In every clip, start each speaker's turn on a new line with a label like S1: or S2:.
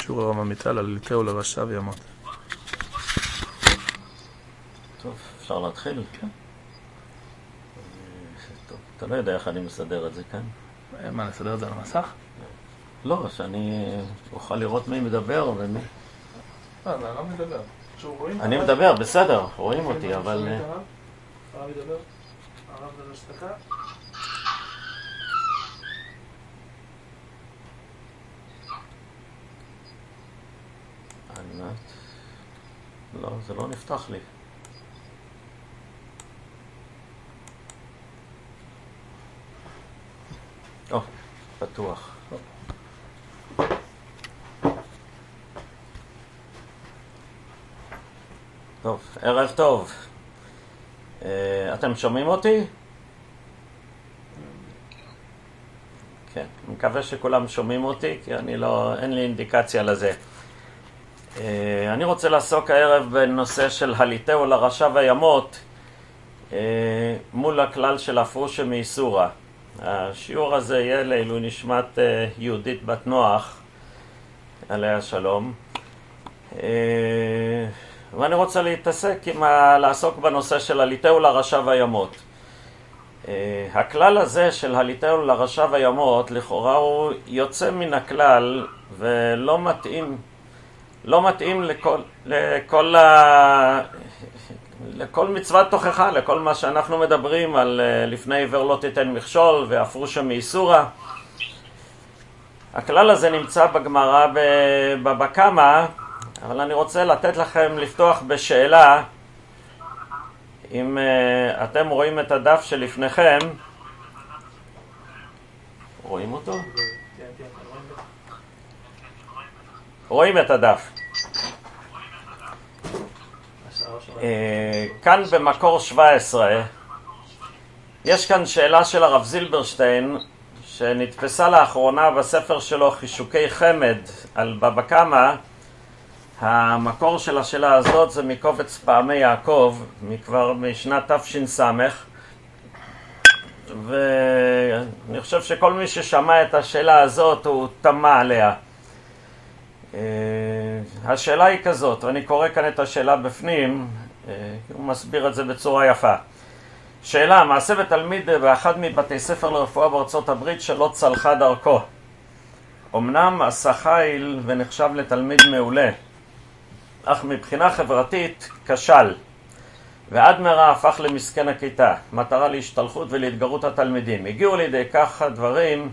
S1: שיעור הרב עמיטל על ליטאו לרשע וימות.
S2: טוב, אפשר להתחיל? כן. טוב, אתה לא יודע איך אני מסדר את זה כאן?
S1: מה, נסדר את זה על המסך?
S2: לא, שאני אוכל לראות מי מדבר ומי...
S1: אני לא מדבר.
S2: אני מדבר, בסדר, רואים אותי, אבל...
S1: הרב מדבר? הרב זה השתקה?
S2: ענת... לא, זה לא נפתח לי. פתוח. טוב, ערב טוב. אתם שומעים אותי? כן, אני מקווה שכולם שומעים אותי, כי אין לי אינדיקציה לזה. אני רוצה לעסוק הערב בנושא של הליטאו לרשע וימות, מול הכלל של הפרושה מאיסורה. השיעור הזה יהיה לעילוי נשמת יהודית בת נוח, עליה השלום. ואני רוצה לעסוק בנושא של הליטאו לרשע וימות. הכלל הזה של הליטאו לרשע וימות, לכאורה הוא יוצא מן הכלל ולא מתאים לכל מצוות תוכחה, לכל מה שאנחנו מדברים על לפני עיוור לא תיתן מכשול והפרושה מאיסורה. הכלל הזה נמצא בגמרא בבבא קמא, אבל אני רוצה לתת לכם לפתוח בשאלה. אם אתם רואים את הדף שלפניכם, רואים אותו? רואים את הדף. כאן במקור 17 יש כאן שאלה של הרב זילברשטיין שנתפסה לאחרונה בספר שלו חישוקי חמד על בבא קמא. המקור של השאלה הזאת זה מקובץ פעמי יעקב, כבר משנת תש"ס, ואני חושב שכל מי ששמע את השאלה הזאת הוא תמה עליה. השאלה היא כזאת, ואני קורא כאן את השאלה בפנים, הוא מסביר את זה בצורה יפה. שאלה, מעשה בתלמיד באחד מבתי ספר לרפואה בארצות הברית שלא צלחה דרכו. אמנם עשה חיל ונחשב לתלמיד מעולה, אך מבחינה חברתית כשל, ועד מהרה הפך למסכן הכיתה, מטרה להשתלחות ולהתגרות התלמידים. הגיעו לידי כך הדברים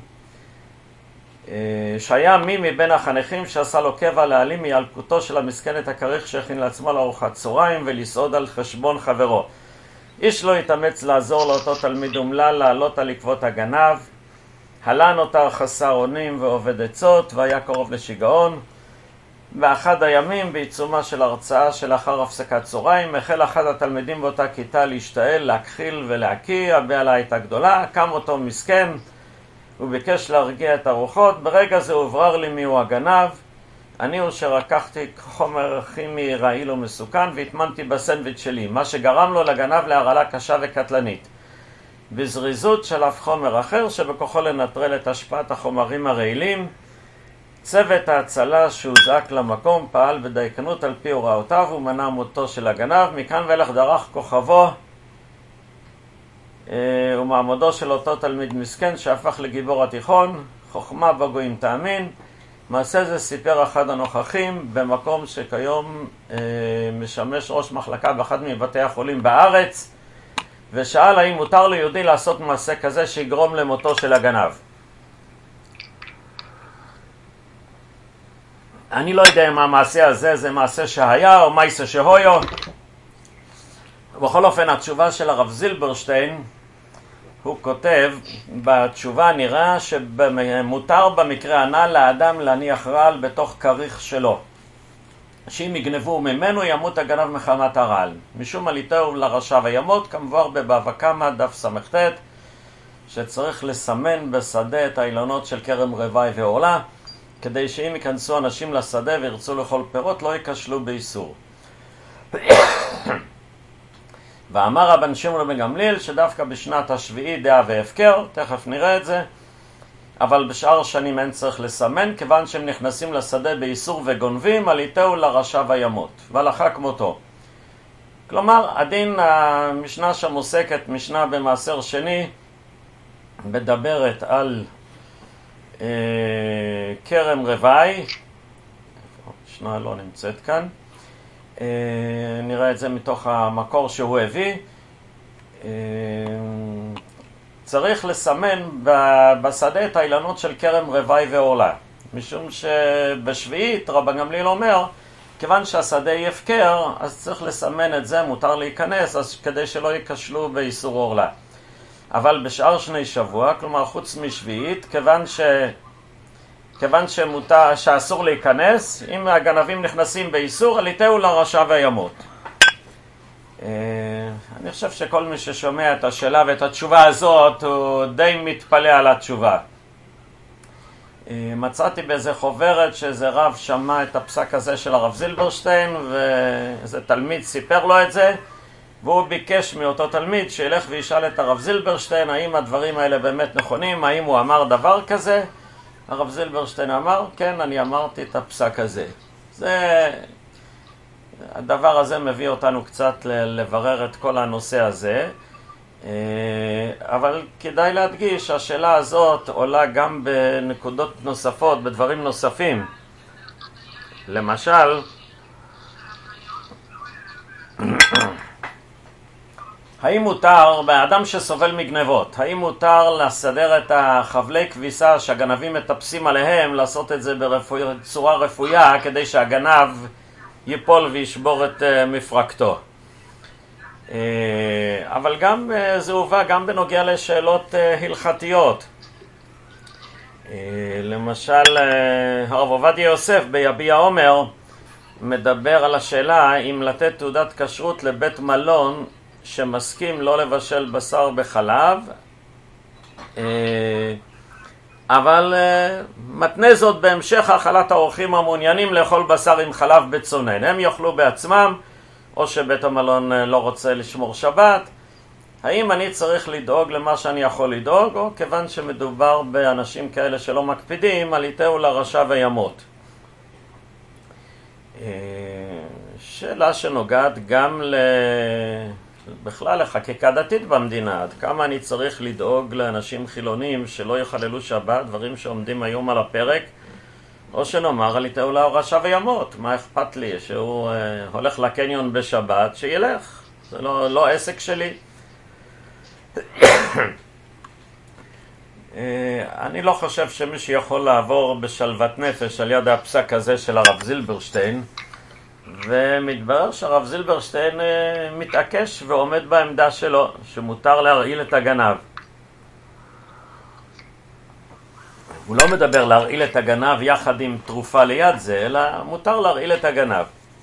S2: שהיה מי מבין החניכים שעשה לו קבע להעלים מילקוטו של המסכן את הכריך שהכין לעצמו לארוחת צהריים ולסעוד על חשבון חברו. איש לא התאמץ לעזור לאותו תלמיד אומלל לעלות על עקבות הגנב. הלן נותר חסר אונים ועובד עצות והיה קרוב לשיגעון. באחד הימים בעיצומה של הרצאה שלאחר הפסקת צהריים החל אחד התלמידים באותה כיתה להשתעל, להכחיל ולהקיא. הבעלה הייתה גדולה, קם אותו מסכן וביקש להרגיע את הרוחות. ברגע זה הוברר לי מיהו הגנב. אני הוא שרקחתי חומר כימי רעיל ומסוכן והטמנתי בסנדוויץ' שלי, מה שגרם לו לגנב להרעלה קשה וקטלנית. בזריזות שלף חומר אחר שבכוחו לנטרל את השפעת החומרים הרעילים. צוות ההצלה שהוזעק למקום פעל בדייקנות על פי הוראותיו ומנע מותו של הגנב. מכאן ואילך דרך כוכבו ומעמדו של אותו תלמיד מסכן שהפך לגיבור התיכון. חוכמה בגויים תאמין. מעשה זה סיפר אחד הנוכחים במקום שכיום משמש ראש מחלקה באחד מבתי החולים בארץ, ושאל האם מותר ליהודי לעשות מעשה כזה שיגרום למותו של הגנב. אני לא יודע אם המעשה הזה זה מעשה שהיה או מעשה שהויו. בכל אופן, התשובה של הרב זילברשטיין, הוא כותב, בתשובה נראה שמותר במקרה הנ"ל לאדם להניח רעל בתוך כריך שלו, שאם יגנבו ממנו ימות הגנב מחמת הרעל. משום הליטאו לרשע וימות, כמבואר בבבא קמא דף ס"ט, שצריך לסמן בשדה את האילונות של כרם רווי ועורלה, כדי שאם ייכנסו אנשים לשדה וירצו לאכול פירות לא ייכשלו באיסור. ואמר רבן שמעון בן גמליאל שדווקא בשנת השביעית דעה והפקר, תכף נראה את זה, אבל בשאר שנים אין צריך לסמן, כיוון שהם נכנסים לשדה באיסור וגונבים, על יתהו לרשע וימות, והלכה כמותו. כלומר, הדין, המשנה שם עוסקת, משנה במעשר שני, מדברת על כרם רווי, משנה לא נמצאת כאן, נראה את זה מתוך המקור שהוא הביא, צריך לסמן בשדה את האילנות של כרם רווי ועולה, משום שבשביעית רבן גמליאל אומר, כיוון שהשדה היא הפקר, אז צריך לסמן את זה, מותר להיכנס, אז כדי שלא ייכשלו באיסור עורלה. אבל בשאר שני שבוע, כלומר חוץ משביעית, כיוון שאסור להיכנס, אם הגנבים נכנסים באיסור, על יתהו לרשע וימות. אני חושב שכל מי ששומע את השאלה ואת התשובה הזאת, הוא די מתפלא על התשובה. מצאתי באיזה חוברת שאיזה רב שמע את הפסק הזה של הרב זילברשטיין, ואיזה תלמיד סיפר לו את זה, והוא ביקש מאותו תלמיד שילך וישאל את הרב זילברשטיין האם הדברים האלה באמת נכונים, האם הוא אמר דבר כזה. הרב זילברשטיין אמר, כן, אני אמרתי את הפסק הזה. הדבר הזה מביא אותנו קצת לברר את כל הנושא הזה, אבל כדאי להדגיש, השאלה הזאת עולה גם בנקודות נוספות, בדברים נוספים. למשל, האם מותר, באדם שסובל מגנבות, האם מותר לסדר את החבלי כביסה שהגנבים מטפסים עליהם, לעשות את זה בצורה רפויה כדי שהגנב ייפול וישבור את מפרקתו? אבל גם זה הובא גם בנוגע לשאלות הלכתיות. למשל, הרב עובדיה יוסף ביביע עומר מדבר על השאלה אם לתת תעודת כשרות לבית מלון שמסכים לא לבשל בשר בחלב, אבל מתנה זאת בהמשך האכלת האורחים המעוניינים לאכול בשר עם חלב בצונן. הם יאכלו בעצמם, או שבית המלון לא רוצה לשמור שבת. האם אני צריך לדאוג למה שאני יכול לדאוג, או כיוון שמדובר באנשים כאלה שלא מקפידים, על יתהו לרשע וימות? שאלה שנוגעת גם בכלל לחקיקה דתית במדינה, עד כמה אני צריך לדאוג לאנשים חילונים שלא יחללו שבת, דברים שעומדים היום על הפרק, או שנאמר על יתהו לרשע וימות. מה אכפת לי שהוא הולך לקניון בשבת, שילך, זה לא עסק שלי. אני לא חושב שמי שיכול לעבור בשלוות נפש על יד הפסק הזה של הרב זילברשטיין, ומתברר שהרב זילברשטיין מתעקש ועומד בעמדה שלו שמותר להרעיל את הגנב. הוא לא מדבר להרעיל את הגנב יחד עם תרופה ליד זה, אלא מותר להרעיל את הגנב.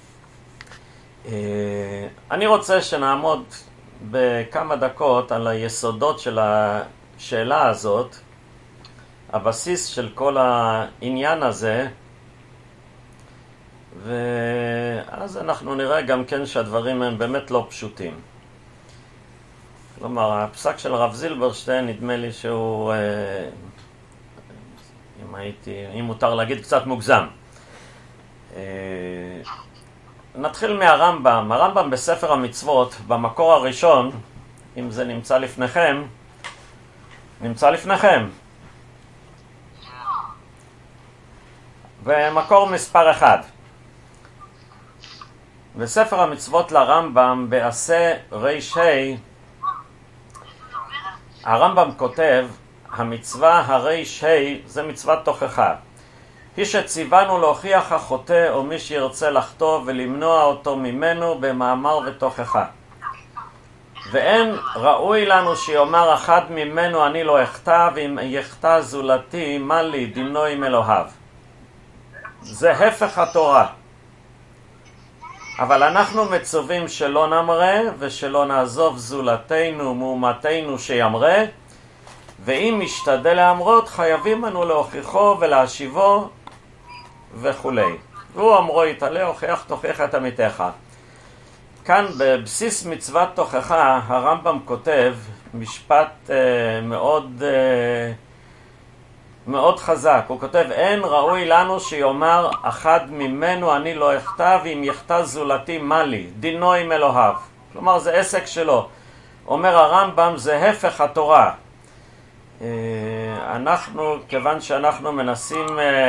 S2: אני רוצה שנעמוד בכמה דקות על היסודות של השאלה הזאת, הבסיס של כל העניין הזה, ואז אנחנו נראה גם כן שהדברים הם באמת לא פשוטים. כלומר, הפסק של הרב זילברשטיין, נדמה לי שהוא, אם מותר להגיד, קצת מוגזם. נתחיל מהרמב"ם. הרמב"ם בספר המצוות, במקור הראשון, אם זה נמצא לפניכם, ומקור מספר 1. בספר המצוות לרמב"ם, בעשה ריש ה', הרמב"ם כותב, המצווה הריש ה' זה מצוות תוכחה. היא שציוונו להוכיח החוטא או מי שירצה לחטוא ולמנוע אותו ממנו במאמר ותוכחה. ואין ראוי לנו שיאמר אחד ממנו אני לא אחטא, ואם יחטא זולתי מה לי דינו עם אלוהיו. זה הפך התורה. אבל אנחנו מצווים שלא נמרה ושלא נעזוב זולתנו מאומתנו שימרה, ואם משתדל להמרות חייבים אנו להוכיחו ולהשיבו וכו'. והוא אמרו יתעלה הוכיח תוכיח את עמיתך. כאן בבסיס מצוות תוכחה הרמב"ם כותב משפט מאוד מאוד חזק. הוא כותב, אין ראוי לנו שיאמר אחד ממנו אני לא אכתב, אם יכתב זולתי מה לי, דינו עם אלוהיו. כלומר זה עסק שלו. אומר הרמב"ם, זה הפך התורה. אנחנו, כיוון שאנחנו מנסים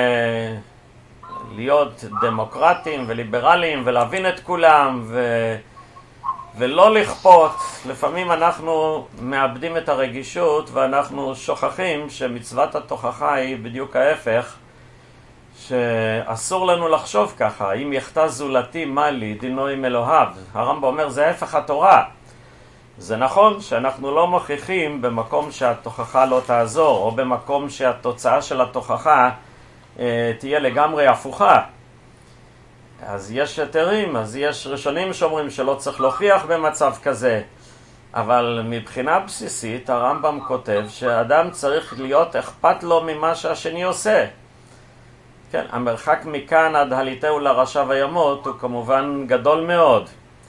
S2: להיות דמוקרטים וליברליים ולהבין את כולם ולא לכפות, לפעמים אנחנו מאבדים את הרגישות ואנחנו שוכחים שמצוות התוכחה היא בדיוק ההפך, שאסור לנו לחשוב ככה, אם יכתב זולתי מה לי, דינו עם אלוהיו. הרמב"ם אומר זה הפך התורה. זה נכון שאנחנו לא מוכיחים במקום שהתוכחה לא תעזור, או במקום שהתוצאה של התוכחה תהיה לגמרי הפוכה. אז יש יתרים, אז יש ראשונים שאומרים שלא צריך להוכיח במצב כזה. אבל מבחינה בסיסית הרמב"ם כותב שאדם צריך להיות אכפת לו ממה שהשני עושה. כן, המרחק מכאן עד הליטהו לרשע וימות הוא כמובן גדול מאוד.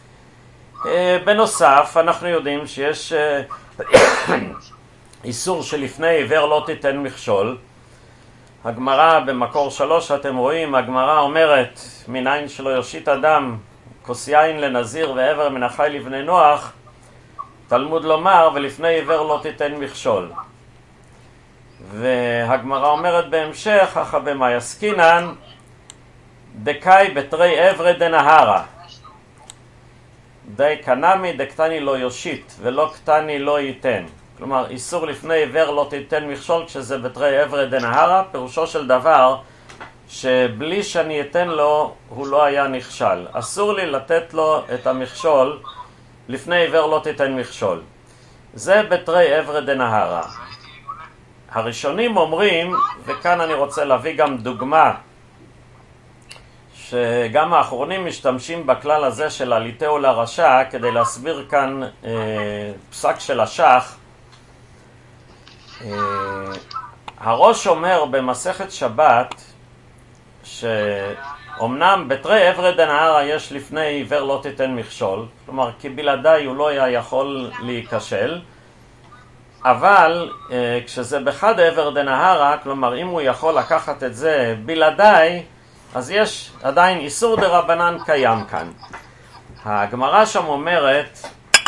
S2: בנוסף, אנחנו יודעים שיש איסור שלפני עיוור לא תיתן מכשול. הגמרא במקור 3, אתם רואים, הגמרא אומרת, מניין שלא יושיט אדם כוס יין לנזיר ועבר מן החי לבני נוח, תלמוד לומר, ולפני עיוור לא תיתן מכשול. והגמרא אומרת בהמשך, אך במה יסקינן, דקאי בתרי עברי דנהרה. די קנמי דקטני לא יושיט ולא קטני לא ייתן. כלומר, איסור לפני עיוור לא תיתן מכשול כשזה בתרי עברי דנהרה, פירושו של דבר שבלי שאני אתן לו הוא לא היה נכשל. אסור לי לתת לו את המכשול לפני עיוור לא תיתן מכשול. זה בתרי עברי דנהרה. הראשונים אומרים, וכאן אני רוצה להביא גם דוגמה, שגם האחרונים משתמשים בכלל הזה של הליטהו לרשע כדי להסביר כאן פסק של השח. הראש אומר במסכת שבת שאומנם בתרי עברי דנהרה יש לפני עיוור לא תיתן מכשול, כלומר כי בלעדיי הוא לא היה יכול להיכשל, אבל כשזה בחד עבר דנהרה, כלומר אם הוא יכול לקחת את זה בלעדיי, אז יש עדיין איסור דרבנן קיים כאן. הגמרא שם אומרת,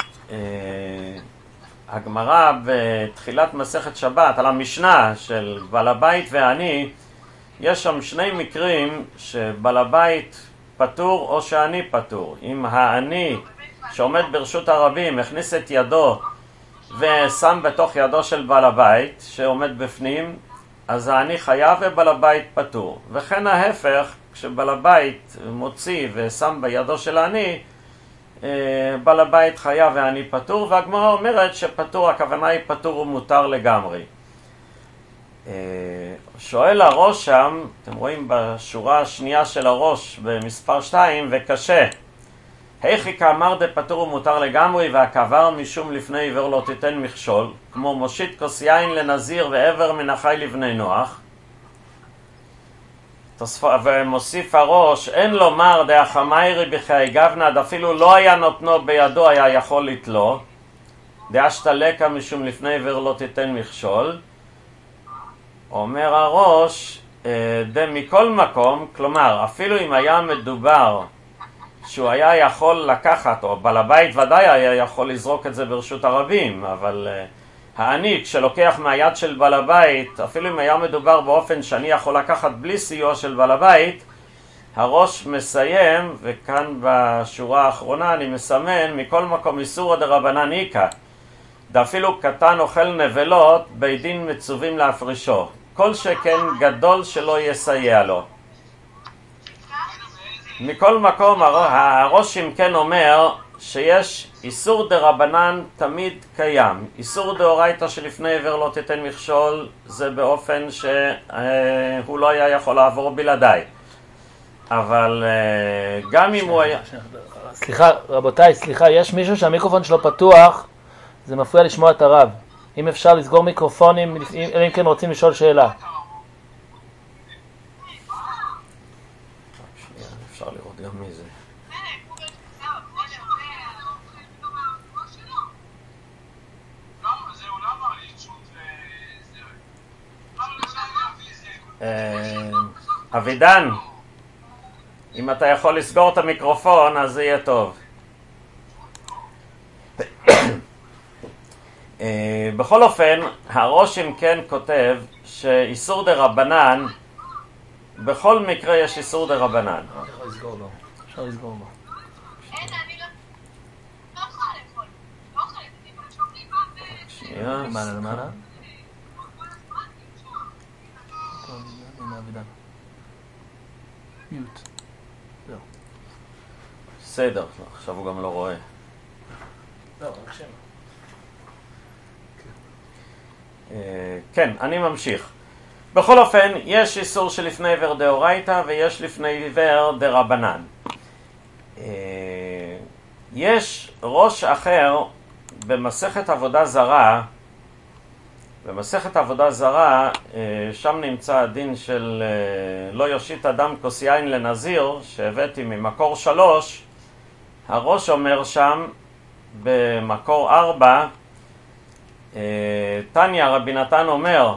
S2: הגמרא בתחילת מסכת שבת על המשנה של בעל הבית ועני, יש שם שני מקרים שבעל הבית פטור או שאני פטור. אם העני שעומד ברשות הרבים הכניס את ידו ושם בתוך ידו של בעל הבית שעומד בפנים, אז העני חייב ובעל הבית פטור. וכן ההפך, כשבעל הבית מוציא ושם בידו של העני, בעל הבית חייב והעני פטור, והגמרא אומרת שפטור, הכוונה היא פטור ומותר לגמרי. שואל הראש שם, אתם רואים בשורה השנייה של הראש במספר 2, וקשה. היכי כאמר דפטור ומותר לגמרי, והקבר משום לפני עיוור לא תיתן מכשול, כמו מושיט כוס יין לנזיר ועבר מן החי לבני נוח. ומוסיף הראש, אין לומר דאחמיירי בחיי גבנד, אפילו לא היה נותנו בידו היה יכול לתלו, דאשתלקה משום לפני עיוור לא תיתן מכשול. אומר הראש, מכל מקום, כלומר אפילו אם היה מדובר שהוא היה יכול לקחת, או בעל הבית ודאי היה יכול לזרוק את זה ברשות הרבים, אבל העני כשלוקח מהיד של בעל הבית, אפילו אם היה מדובר באופן שאני יכול לקחת בלי סיוע של בעל הבית, הראש מסיים, וכאן בשורה האחרונה אני מסמן, מכל מקום איסור דרבנן איכא, דאפילו קטן אוכל נבלות, בית דין מצווים להפרישו, כל שכן גדול שלא יסייע לו. מכל מקום הראש אם כן אומר שיש איסור דרבנן תמיד קיים. איסור דאורייתא שלפני עיוור לא תיתן מכשול, זה באופן שהוא לא היה יכול לעבור בלעדיי. אבל גם אם הוא היה...
S3: סליחה, רבותיי, סליחה, יש מישהו שהמיקרופון שלו פתוח, זה מפריע לשמוע את הרב. אם אפשר לסגור מיקרופונים, אם כן רוצים לשאול שאלה.
S2: אפשר לראות גם מי זה. אבידן, אם אתה יכול לסגור את המיקרופון, אז זה יהיה טוב. בכל אופן, הראש אם כן כותב שאיסור דרבנן, בכל מקרה יש איסור דרבנן.
S3: אפשר לסגור לו. אפשר לסגור לו.
S2: שנייה.
S3: למעלה. מיוט. זהו.
S2: בסדר, עכשיו הוא גם לא רואה.
S3: לא, רק שם.
S2: כן, אני ממשיך. בכל אופן, יש איסור שלפני עבר דאורייתא ויש לפני עבר דרבנן. יש ראש אחר במסכת עבודה זרה, שם נמצא הדין של לא יושיט אדם כוס יין לנזיר, שהבאתי ממקור 3, הראש אומר שם במקור 4, תניא רבי נתן אומר,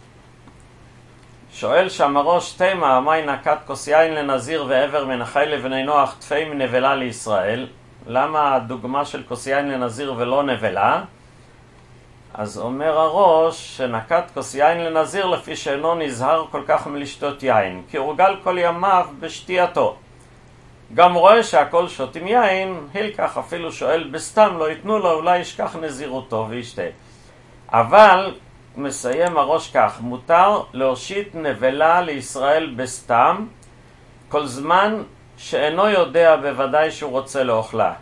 S2: שואל שם הראש, תימה, מי נקט כוס יין לנזיר ועבר מנחי לבני נוח תפי מנבלה לישראל? למה הדוגמה של כוס יין לנזיר ולא נבלה? אז אומר הראש שנקט כוס יין לנזיר לפי שאינו נזהר כל כך מלשתות יין, כי הורגל כל ימיו בשתייתו. גם רואה שהכל שותים יין, הילקח אפילו שואל בסתם לא ייתנו לו, אולי ישכח נזירותו וישתה. אבל מסיים הראש כך, מותר להושיט נבלה לישראל בסתם, כל זמן שאינו יודע בוודאי שהוא רוצה לאוכלה.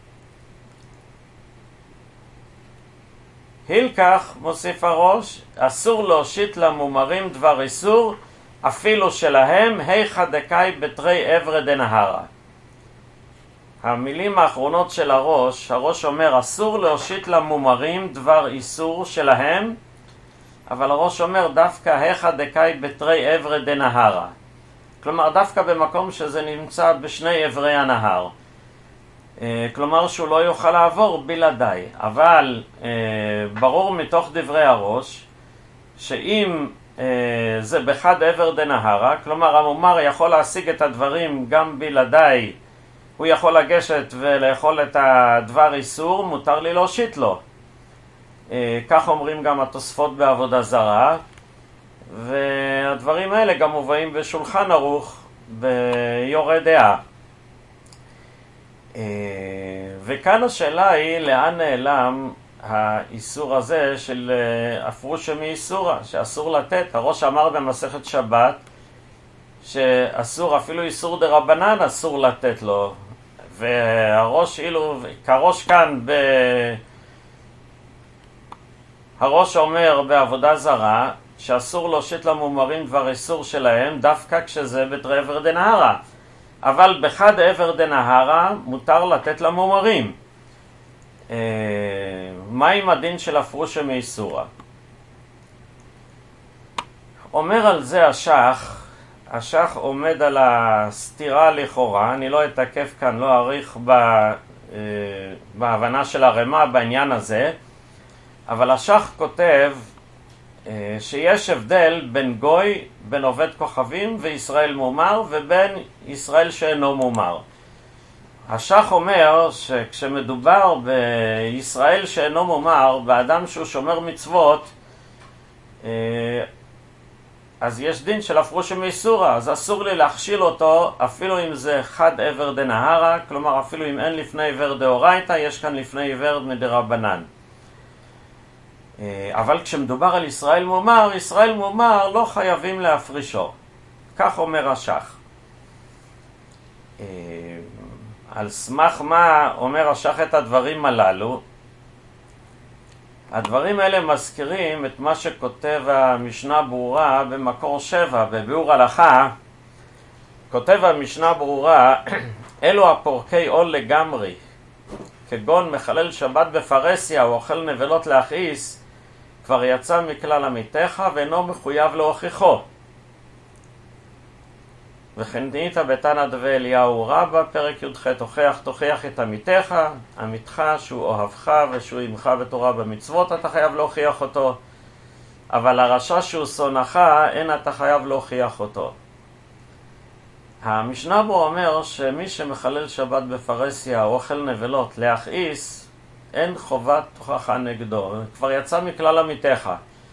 S2: הילקח, מוסיף הראש, אסור להושיט למומרים דבר איסור, אפילו שלהם, היכא דקאי בתרי עברי דנהרא. המילים האחרונות של הראש אומר, אסור להושיט למומרים דבר איסור שלהם, אבל הראש אומר דווקא היכא דקאי בתרי עברי דנהרא. כלומר, דווקא במקום שזה נמצא בשני עברי הנהר. כלומר שהוא לא יוכל לעבור בלעדיי. אבל ברור מתוך דברי הראש, שאם זה בחד עבר דנהרא, כלומר המומר יכול להשיג את הדברים גם בלעדיי, הוא יכול לגשת ולאכול את הדבר איסור, מותר לי להושיט לו. כך אומרים גם התוספות בעבודה זרה, והדברים האלה גם מובאים בשולחן ערוך ביורה דעה. וכאן השאלה היא לאן נעלם האיסור הזה של הפרושה מאיסורה, שאסור לתת. הראש אמר במסכת שבת שאסור, אפילו איסור דרבנן אסור לתת לו, והראש אילו, כראש כאן הראש אומר בעבודה זרה שאסור להושיט למומרים דבר איסור שלהם דווקא כשזה בתרי עבר דנהרא, אבל בחד עבר דנהרא מותר לתת למומרים. מה עם הדין של הפרושה מאיסורה? אומר על זה השח עומד על הסתירה לכאורה, אני לא אתעכב כאן, לא אאריך בהבנה של הרמה בעניין הזה, אבל השח כותב שיש הבדל בין גוי, בין עובד כוכבים וישראל מומר, ובין ישראל שאינו מומר. השח אומר שכשמדובר בישראל שאינו מומר, באדם שהוא שומר מצוות, אז יש דין של הפרושה מאיסורה, אז אסור לי להכשיל אותו אפילו אם זה חד עבר דנהרא, כלומר אפילו אם אין לפני עבר דאורייתא, יש כאן לפני עבר מדרבנן. אבל כשמדובר על ישראל מומר לא חייבים להפרישו. כך אומר השח. על סמך מה אומר השח את הדברים הללו? הדברים האלה מזכירים את מה שכותב המשנה ברורה במקור 7, בביאור הלכה. כותב המשנה ברורה, אלו הפורקי עול לגמרי, כגון מחלל שבת בפרסיה או אוכל נבלות להכעיס, כבר יצא מכלל עמיתך ואינו מחויב להוכיחו. וכן דנית בתנא דבי אליהו רבא, פרק י"ח, תוכיח את עמיתך, עמיתך שהוא אוהבך ושהוא עמך בתורה במצוות, אתה חייב להוכיח אותו. אבל הרשע שהוא שונאך, אין אתה חייב להוכיח אותו. המשנה בו אומר שמי שמחלל שבת בפרהסיה או אוכל נבלות להכעיס, אין חובת הוכחה נגדו, כבר יצא מכלל עמיתך.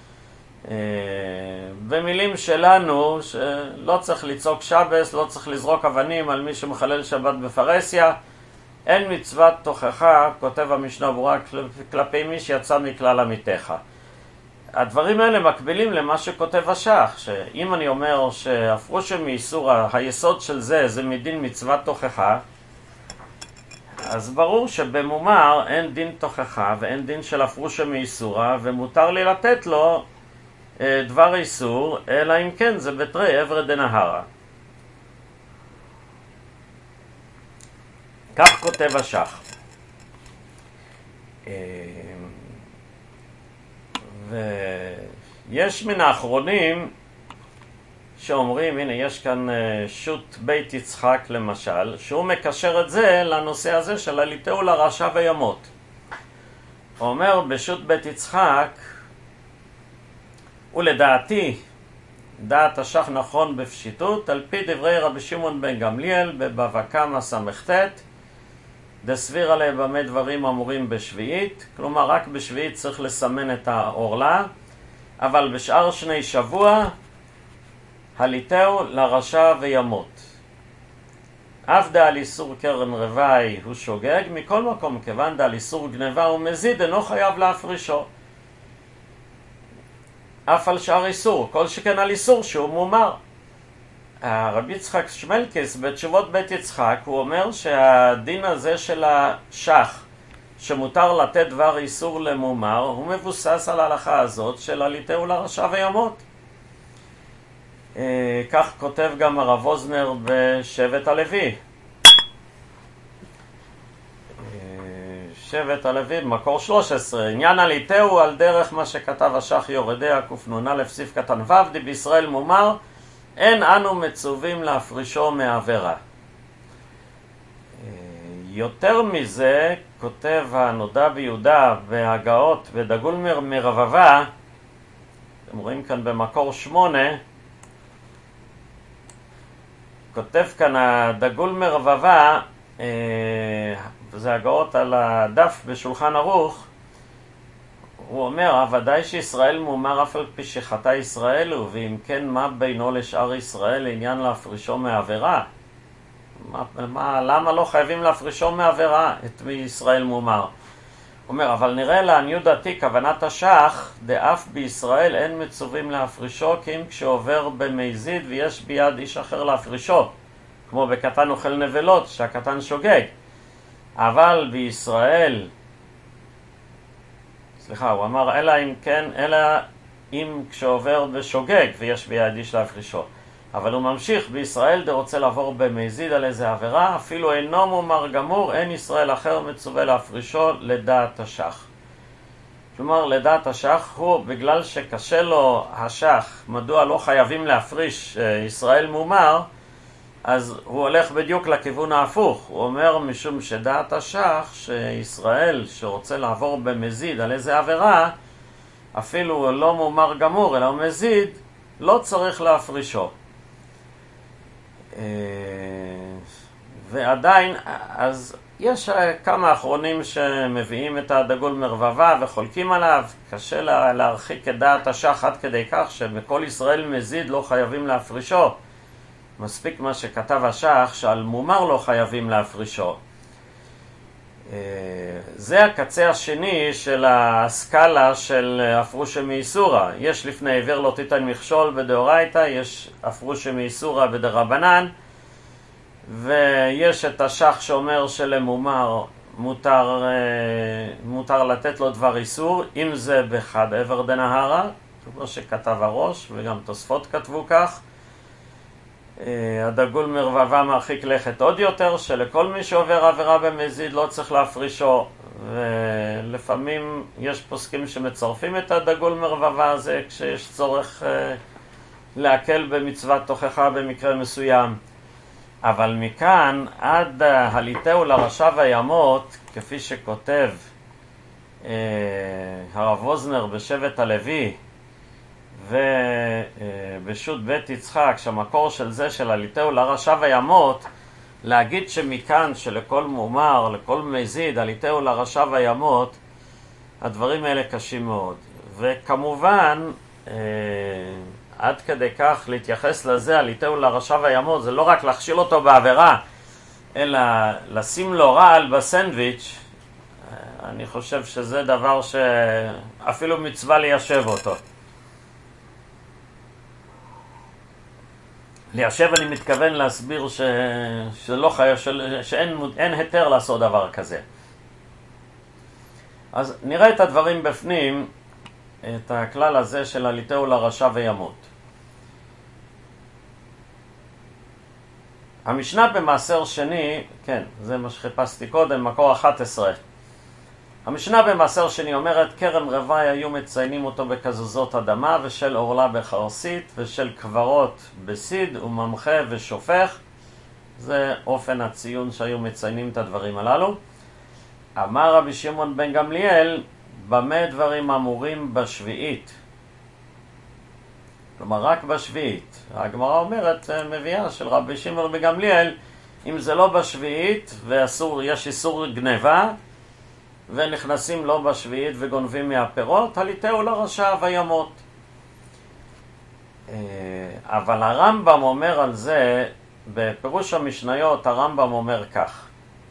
S2: במילים שלנו, שלא צריך לצעוק שבס, לא צריך לזרוק אבנים על מי שמחלל שבת בפרהסיה, אין מצוות תוכחה, כותב המשנה ברורה, כלפי מי שיצא מכלל עמיתך. הדברים האלה מקבילים למה שכותב השח, שאם אני אומר שהפרושה מאיסורה, היסוד של זה מדין מצוות תוכחה, אז ברור שבמומר אין דין תוכחה ואין דין של הפרושה מאיסורה, ומותר לי לתת לו דבר איסור, אלא אם כן זה בתרי עברי דנהרה. כך כותב השח. ויש מן האחרונים שאומרים, הנה יש כאן שו"ת בית יצחק למשל, שהוא מקשר את זה לנושא הזה של הליטאו לרשע וימות. הוא אומר בשו"ת בית יצחק, ולדעתי, דעת השח נכון בפשיטות, על פי דברי רבי שמעון בן גמליאל בבבא קמא ס"ט, דסביר עליה במה דברים אמורים בשביעית, כלומר רק בשביעית צריך לסמן את העורלה, אבל בשאר שני שבוע הליטאו לרשע וימות. אף דעל איסור קרן רווי הוא שוגג, מכל מקום כיוון דעל איסור גנבה ומזיד אינו חייב להפרישו. אף על שאר איסור, כל שכן על איסור שהוא מומר. הרבי יצחק שמלקס בתשובות בית יצחק הוא אומר שהדין הזה של השח שמותר לתת דבר איסור למומר הוא מבוסס על ההלכה הזאת של הליטאו לרשע וימות. כך כותב גם הרב ווזנר בשבט הלוי. שבט הלוי במקור 13, עניין הליטאו על דרך מה שכתב השח יורדיה קנ"א סעיף קטן ו' בישראל מומר אין אנו מצווים להפרישו מעבירה. יותר מזה, כותב הנודע ביהודה בהגאות ודגול מרבבה, אתם רואים כאן במקור 8, כותב כאן הדגול מרבבה, זה הגאות על הדף בשולחן ערוך, הוא אומר, ודאי שישראל מומר אף על פי שחטא ישראל, ואם כן, מה בינו לשאר ישראל לעניין להפרישו מעבירה? למה לא חייבים להפרישו מעבירה את מי ישראל מומר? הוא אומר, אבל נראה לעניות דעתי כוונת השח, דאף בישראל אין מצווים להפרישו, כי אם כשעובר במזיד ויש ביד איש אחר להפרישו, כמו בקטן אוכל נבלות, שהקטן שוגג. אבל בישראל, הוא אמר, אלא אם כן, אלא אם כשעובר בשוגג ויש ביד איש להפרישו. אבל הוא ממשיך, בישראל דרוצה לעבור במזיד על איזה עבירה, אפילו אינו מומר גמור, אין ישראל אחר מצווה להפרישו לדעת השח. כלומר, לדעת השח הוא, בגלל שקשה לו השח, מדוע לא חייבים להפריש ישראל מומר, אז הוא הולך בדיוק לכיוון ההפוך. הוא אומר משום שדעת השח שישראל שרוצה לעבור במזיד על איזה עבירה, אפילו לא מומר גמור אלא הוא מזיד, לא צריך להפרישו. ועדיין, אז יש כמה אחרונים שמביאים את הדגול מרבבה וחולקים עליו. קשה להרחיק את דעת השח עד כדי כך שבכל ישראל מזיד לא חייבים להפרישו. מספיק מה שכתב השח שעל מומר לא חייבים להפרישו. זה הקצה השני של הסקאלה של הפרושה מאיסורה. יש לפני עיוור לא תיתן מכשול בדאורייתא, יש הפרושה מאיסורה בדרבנן, ויש את השח שאומר שלמומר מותר לתת לו דבר איסור, אם זה בחד עבר דנהרה, כמו שכתב הראש, וגם תוספות כתבו כך. הדגול מרבבה מרחיק לכת עוד יותר, שלכל מי שעובר עבירה במזיד לא צריך להפרישו, ולפעמים יש פוסקים שמצרפים את הדגול מרבבה הזה כשיש צורך להקל במצוות תוכחה במקרה מסוים. אבל מכאן עד הליטאו לרשע וימות, כפי שכותב הרב ווזנר בשבט הלוי, ובשו"ת בית יצחק, שהמקור של זה של עליתהו לרשע וימות, להגיד שמכאן שלכל מומר, לכל מזיד, עליתהו לרשע וימות, הדברים האלה קשים מאוד. וכמובן, עד כדי כך להתייחס לזה, עליתהו לרשע וימות, זה לא רק להכשיל אותו בעבירה, אלא לשים לו רעל בסנדוויץ'. אני חושב שזה דבר שאפילו מצווה ליישב אותו. ליישב אני מתכוון להסביר שלא חייב, שאין היתר לעשות דבר כזה. אז נראה את הדברים בפנים, את הכלל הזה של עליתהו לרשע וימות. המשנה במעשר שני, כן, זה מה שחיפשתי קודם, מקור 11. המשנה במעשר שני אומרת, כרם רווי היו מציינים אותו בכזוזות אדמה, ושל אורלה בחרסית, ושל קברות בסיד, וממחה ושופך. זה אופן הציון שהיו מציינים את הדברים הללו. אמר רבי שמעון בן גמליאל, במה דברים אמורים בשביעית? כלומר, רק בשביעית. הגמרא אומרת, מביאה של רבי שמעון בן גמליאל, אם זה לא בשביעית, ויש איסור גניבה, ונכנסים לא בשביעית וגונבים מהפירות, עליתהו לרשע וימות. אבל הרמב"ם אומר על זה, בפירוש המשניות, הרמב"ם אומר כך.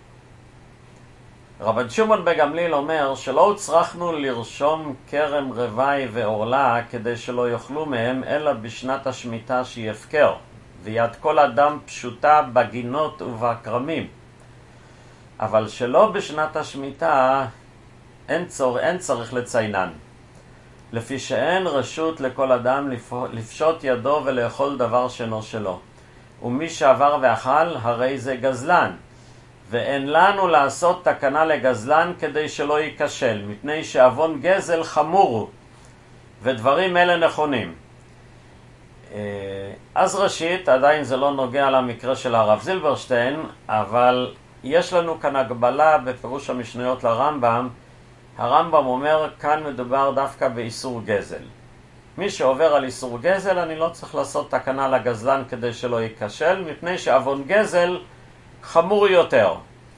S2: רבן שמעון בן גמליאל אומר שלא הוצרכנו לרשום כרם רווי ואורלה כדי שלא יאכלו מהם, אלא בשנת השמיטה שהיא הפקר, ויד כל אדם פשוטה בגינות ובכרמים. אבל שלא בשנת השמיטה אין צריך לציינן, לפי שאין רשות לכל אדם לפשוט ידו ולאכול דבר שאינו שלו. ומי שעבר ואכל הרי זה גזלן, ואין לנו לעשות תקנה לגזלן כדי שלא ייכשל, מפני שעוון גזל חמור הוא, ודברים אלה נכונים. אז ראשית, עדיין זה לא נוגע למקרה של הרב זילברשטיין, אבל יש לנו כאן הגבלה בפירוש המשניות לרמב"ם. הרמב"ם אומר, כאן מדובר דווקא באיסור גזל. מי שעובר על איסור גזל, אני לא צריך לעשות תקנה לגזלן כדי שלא ייכשל, מפני שעוון גזל חמור יותר.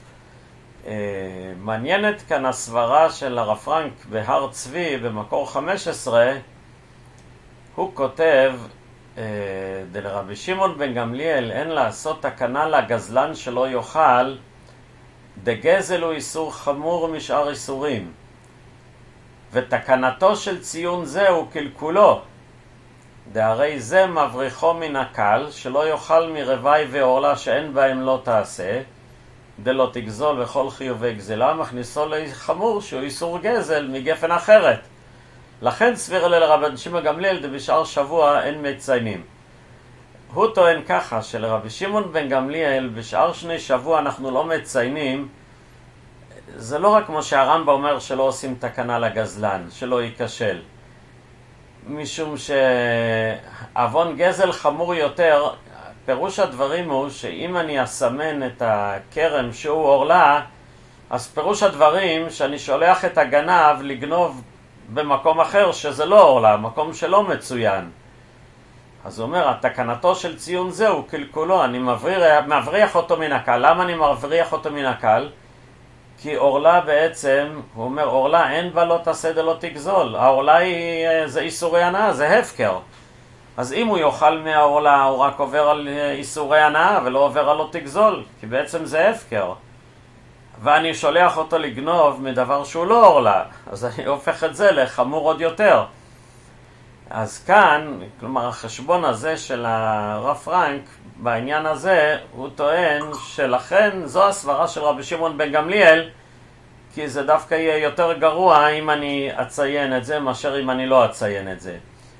S2: מעניינת כאן הסברה של הרב פרנק בהר צבי במקור 15. הוא כותב, דלרבי שמעון בן גמליאל אין לעשות תקנה לגזלן שלא יאכל, דגזל הוא איסור חמור משאר איסורים, ותקנתו של ציון זה הוא קלקולו, דהרי זה מבריחו מן הקל, שלא יאכל מרווי ואורלה שאין בהם לא תעשה, דלא תגזול וכל חיובי גזלה, מכניסו לחמור שהוא איסור גזל מגפן אחרת. לכן סביר לרבן שמעון גמליאל דבשאר שבוע אין מציינים. הוא טוען ככה שלרבי שמעון בן גמליאל בשאר שני שבוע אנחנו לא מציינים. זה לא רק כמו שהרמב"ם אומר שלא עושים תקנה לגזלן, שלא ייכשל. משום שעוון גזל חמור יותר, פירוש הדברים הוא שאם אני אסמן את הכרם שהוא אורלה, אז פירוש הדברים שאני שולח את הגנב לגנוב במקום אחר שזה לא אורלה, מקום שלא מצוין. אז הוא אומר, התקנתו של ציון זהו קלקולו, אני מבריח אותו מן הקל. למה אני מבריח אותו מן הקל? כי אורלה בעצם, הוא אומר, אורלה אין בה לא תעשה דלא תגזול. האורלה זה איסורי הנאה, זה הפקר. אז אם הוא יאכל מהאורלה, הוא רק עובר על איסורי הנאה ולא עובר על לא תגזול, כי בעצם זה הפקר. ואני שולח אותו לגנוב מדבר שהוא לא אורלה, אז אני הופך את זה לחמור עוד יותר. אז כאן, כלומר החשבון הזה של הרב פרנק, בעניין הזה הוא טוען שלכן זו הסברה של רבי שמעון בן גמליאל, כי זה דווקא יהיה יותר גרוע אם אני אציין את זה מאשר אם אני לא אציין את זה.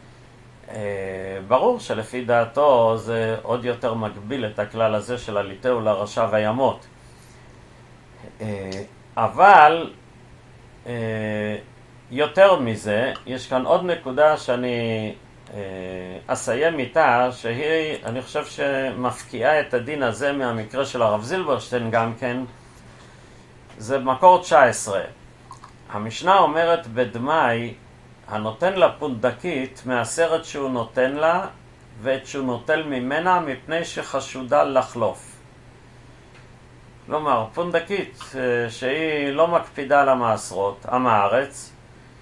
S2: ברור שלפי דעתו זה עוד יותר מגביל את הכלל הזה של עליתהו לרשע וימות. אבל יותר מזה, יש כאן עוד נקודה שאני אסיים איתה, שהיא, אני חושב שמפקיעה את הדין הזה מהמקרה של הרב זילברשטיין גם כן. זה מקור 19. המשנה אומרת בדמאי, הנותן לה פונדקית מעשרת שהוא נותן לה ואת שהוא נוטל ממנה מפני שחשודה לחלוף. כלומר, פונדקית שהיא לא מקפידה על המעשרות, עם הארץ,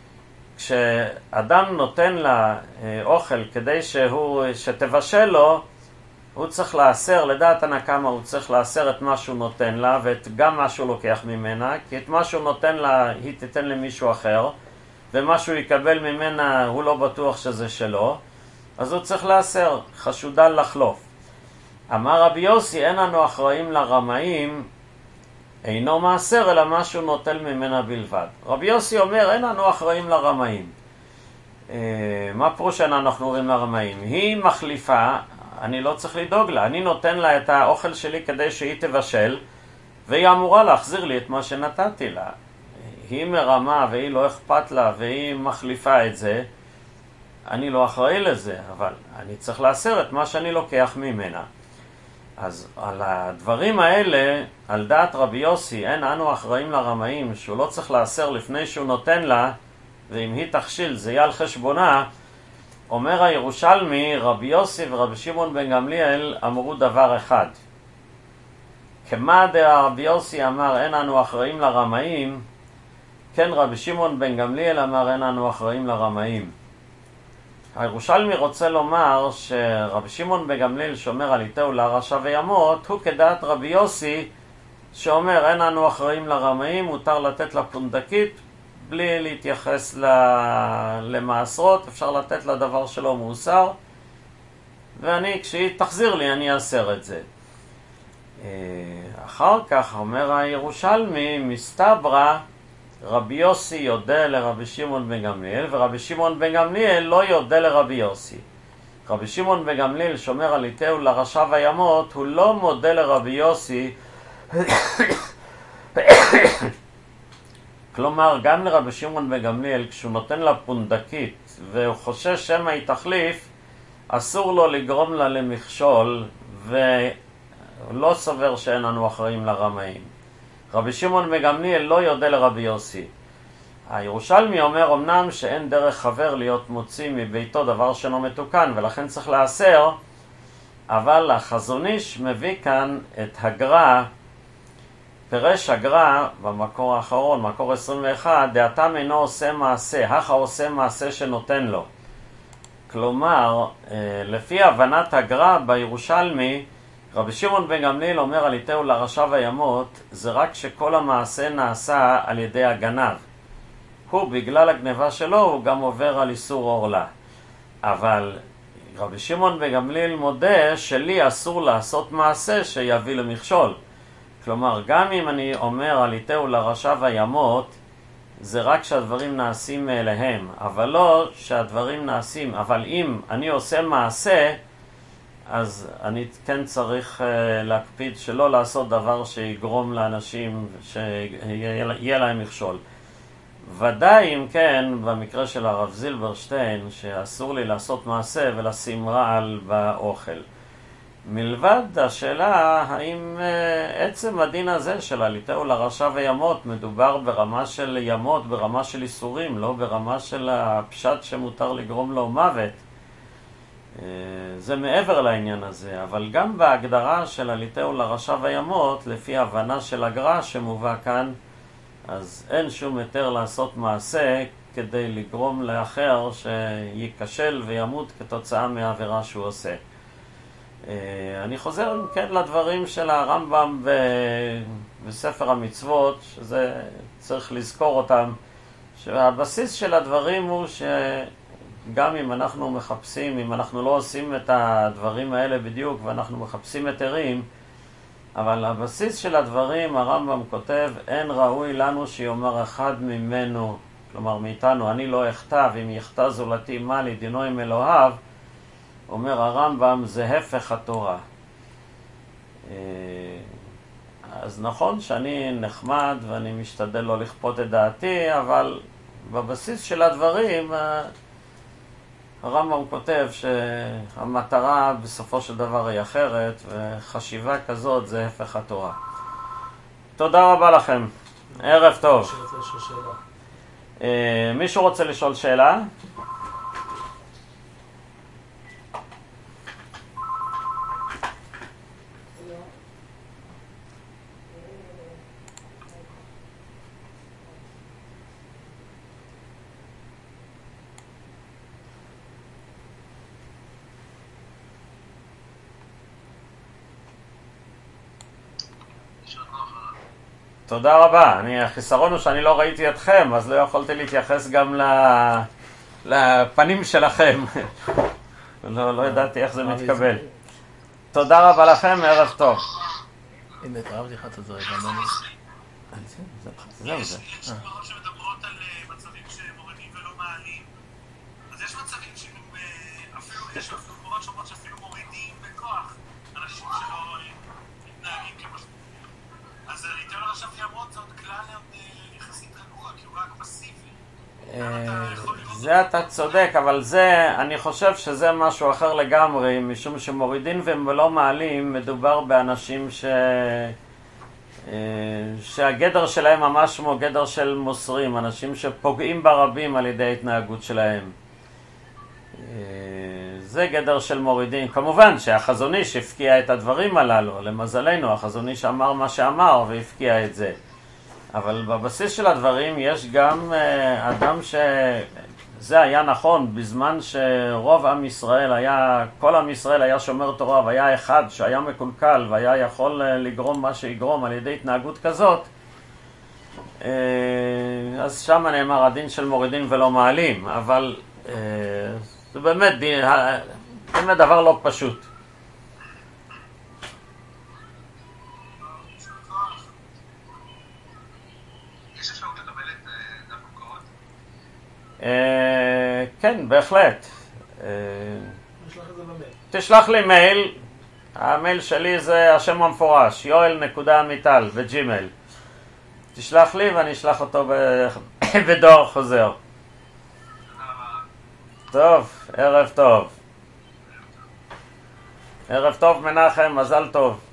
S2: כשאדם נותן לה אוכל כדי שתבשל לו, הוא צריך לאסר, לדעת הנקמה הוא צריך לאסר את מה שהוא נותן לה וגם מה שהוא לוקח ממנה, כי את מה שהוא נותן לה היא תיתן למישהו אחר, ומה שהוא יקבל ממנה הוא לא בטוח שזה שלו, אז הוא צריך לאסר, חשודה לחלוף. אמר רבי יוסי, אין אנו אחראים לרמאים, אינו מעשר אלא מה שהוא נוטל ממנה בלבד. רבי יוסי אומר, אין אנו אחראים לרמאים. מה פירוש אנחנו אחראים לרמאים? היא מחליפה, אני לא צריך לדאוג לה, אני נותן לה את האוכל שלי כדי שהיא תבשל, והיא אמורה להחזיר לי את מה שנתתי לה. היא מרמה והיא לא אכפת לה והיא מחליפה את זה, אני לא אחראי לזה, אבל אני צריך לאסר את מה שאני לוקח ממנה. אז על הדברים האלה, על דעת רבי יוסי, אין אנו אחראים לרמאים, שהוא לא צריך לאסר לפני שהוא נותן לה, ואם היא תכשיל זה יהיה על חשבונה. אומר הירושלמי, רבי יוסי ורבי שמעון בן גמליאל אמרו דבר אחד. כמה רבי יוסי אמר אין אנו אחראים לרמאים, כן רבי שמעון בן גמליאל אמר אין אנו אחראים לרמאים. הירושלמי רוצה לומר שרבי שמעון בן גמליאל שאומר על איתהו לרשע וימות, הוא כדעת רבי יוסי שאומר אין אנו אחראים לרמאים, מותר לתת לה פונדקית בלי להתייחס למעשרות, אפשר לתת לה דבר שלא מוסר, ואני כשהיא תחזיר לי אני אאסר את זה. אחר כך אומר הירושלמי, מסתברא רבי יוסי יודע לרבי שמעון בן גמליאל, ורבי שמעון בן גמליאל לא יודע לרבי יוסי. רבי שמעון בן גמליאל שומר על איתהו לרשע וימות, הוא לא מודה לרבי יוסי. כלומר, גם לרבי שמעון בן גמליאל, כשהוא נותן לה פונדקית והוא חושש שמא היא תחליף, אסור לו לגרום לה למכשול, ולא סובר שאין לנו אחראים לרמאים. רבי שמעון בן גמליאל לא יודע לרבי יוסי. הירושלמי אומר אמנם שאין דרך חבר להיות מוציא מביתו דבר שאינו מתוקן, ולכן צריך לאסר, אבל החזון איש מביא כאן את הגר"א, פירש הגר"א במקור האחרון, מקור 21, דעתם אינו עושה מעשה, הכא עושה מעשה שנותן לו. כלומר, לפי הבנת הגר"א בירושלמי, רבי שמעון בן גמליאל אומר על איתהו לרשע וימות, זה רק שכל המעשה נעשה על ידי הגנב. הוא בגלל הגניבה שלו הוא גם עובר על איסור עורלה. אבל רבי שמעון בן גמליאל מודה שלי אסור לעשות מעשה שיביא למכשול. כלומר, גם אם אני אומר על איתהו לרשע וימות, זה רק שהדברים נעשים מאליהם, אבל לא שהדברים נעשים. אבל אם אני עושה מעשה, אז אני כן צריך להקפיד שלא לעשות דבר שיגרום לאנשים שיהיה להם מכשול. ודאי אם כן, במקרה של הרב זילברשטיין, שאסור לי לעשות מעשה ולשים רעל באוכל. מלבד השאלה, האם עצם הדין הזה של על איתהו לרשע וימות מדובר ברמה של ימות, ברמה של איסורים, לא ברמה של הפשט שמותר לגרום לו מוות. זה מעבר לעניין הזה, אבל גם בהגדרה של על איתהו לרשע וימות, לפי הבנה של הגר"א שמובא כאן, אז אין שום היתר לעשות מעשה כדי לגרום לאחר שיקשל וימות כתוצאה מהעבירה שהוא עושה. אני חוזר כן לדברים של הרמב"ם בספר המצוות, שזה צריך לזכור אותם, שהבסיס של הדברים הוא שגם אם אנחנו מחפשים, אם אנחנו לא עושים את הדברים האלה בדיוק ואנחנו מחפשים היתרים, אבל הבסיס של הדברים, הרמב"ם כותב, אין ראוי לנו שיאמר אחד ממנו, כלומר מאיתנו, אני לא אכתב, אם יכתב זולתי מה לי דינו עם אלוהיו, אומר הרמב"ם, זה הפך התורה. אז נכון שאני נחמד ואני משתדל לא לכפות את דעתי, אבל בבסיס של הדברים, הרמב"ם כותב שהמטרה בסופו של דבר היא אחרת, וחשיבה כזאת זה הפך התורה. תודה רבה לכם. ערב טוב. מישהו רוצה לשאול שאלה? תודה רבה. החיסרון הוא שאני לא ראיתי אתכם, אז לא יכולתי להתייחס גם לפנים שלכם. לא ידעתי איך זה מתקבל. תודה רבה לכם, ערב טוב.
S3: הנה, אהבתי לך את הזרק.
S2: זהו זה.
S4: יש גמרות שמדברות על מצבים שמורידים ולא מעלים. אז יש מצבים יש אפילו גמרות שאומרות שאפילו מורידים בכוח אנשים שלא מתנהגים כמשהו. אז אני אתן לו עכשיו למרות זאת כלל יחסית רגוע, כי הוא רק פסיבי.
S2: זה אתה צודק, אבל זה, אני חושב שזה משהו אחר לגמרי, משום שמורידים ולא מעלים, מדובר באנשים שהגדר שלהם ממש כמו גדר של מוסרים, אנשים שפוגעים ברבים על ידי ההתנהגות שלהם. זה גדר של מורידים. כמובן שהחזון איש הפקיע את הדברים הללו, למזלנו החזון איש אמר מה שאמר והפקיע את זה. אבל בבסיס של הדברים יש גם אדם שזה היה נכון בזמן שרוב עם ישראל היה, כל עם ישראל היה שומר תורה והיה אחד שהיה מקולקל והיה יכול לגרום מה שיגרום על ידי התנהגות כזאת, אז שם נאמר הדין של מורידים ולא מעלים, אבל זה באמת דבר לא פשוט. כן, בהחלט. תשלח לי מייל. המייל שלי זה השם המפורש, yoel.amital בג'ימייל. תשלח לי ואני אשלח אותו בדואר חוזר. טוב, ערב טוב. ערב טוב מנחם, מזל טוב.